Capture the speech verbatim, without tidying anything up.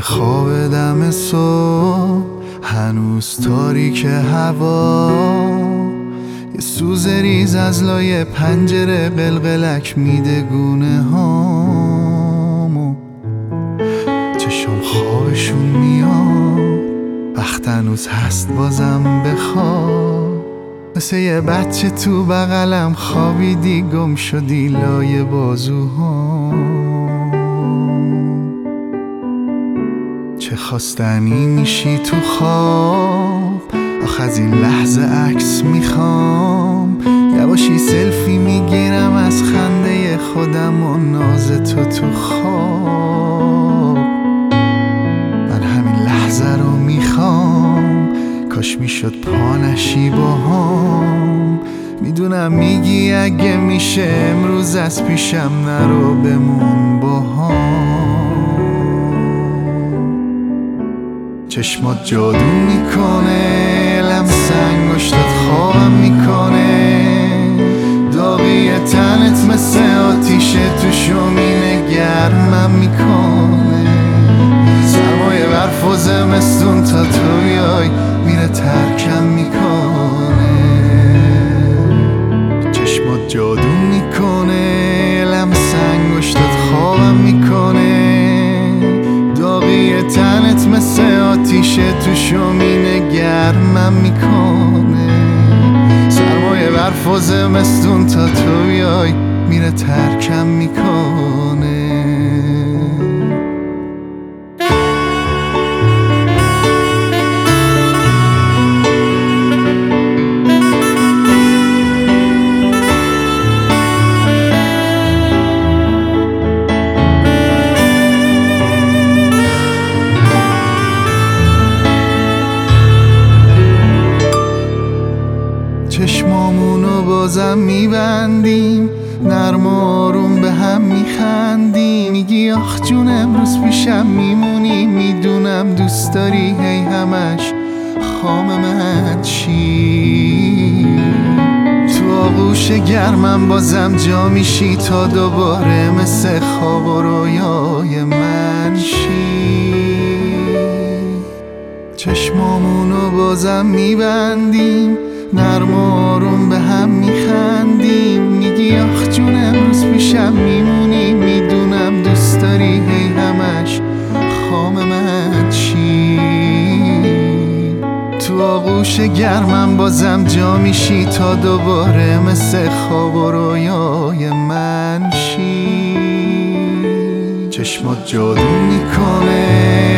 خواب دم صبح هنوز تاریک هوا، یه سوز ریز از لای پنجره قلقلک میده گونه هامو. چشم خوابشون میاد، وقت هنوز هست بازم بخواب. مثل یه بچه تو بغلم خوابیدی، گم شدی لای بازوهام. چه خواستنی میشی تو خواب، آخ از این لحظه عکس میخوام. یواشی سلفی میگیرم از خنده خودم و ناز تو تو خواب. من همین لحظه رو میخوام، کاش میشد پا نشی باهام. میدونم میگی اگه میشه امروز از پیشم نرو، بمون باهام. چشمات جادو میکنه، لمس انگشتات خوابم میکنه. داغی تنت مثل آتیشه تو شومینه گرمم میکنه. سرمایه برف و زمستون تا تو بیای میره ترکم میکنه. چشمات جادو میکنه، لمس انگشتات خوابم میکنه. داغی تنت مثل آتیشه تو شومینه گرمم میکنه. سرمایه برف و زمستون تا تو بیای میره ترکم میکنه. چشمامونو بازم میبندیم، نرم و آروم به هم میخندیم. میگی آخ جون امروز پیشم میمونی، میدونم دوست داری هی همش خام من چی. تو آغوش گرمم بازم جا میشی تا دوباره مثل خواب و رویای من شی. چشمامونو بازم میبندیم، نرم و آروم به هم میخندیم. میگی آخ جون امروز پیشم میمونی، میدونم دوست داری هی همش خام من چی. تو آغوش گرمم بازم جا میشی تا دوباره مثل خواب و رویای من شی. چشمات جادو میکنه،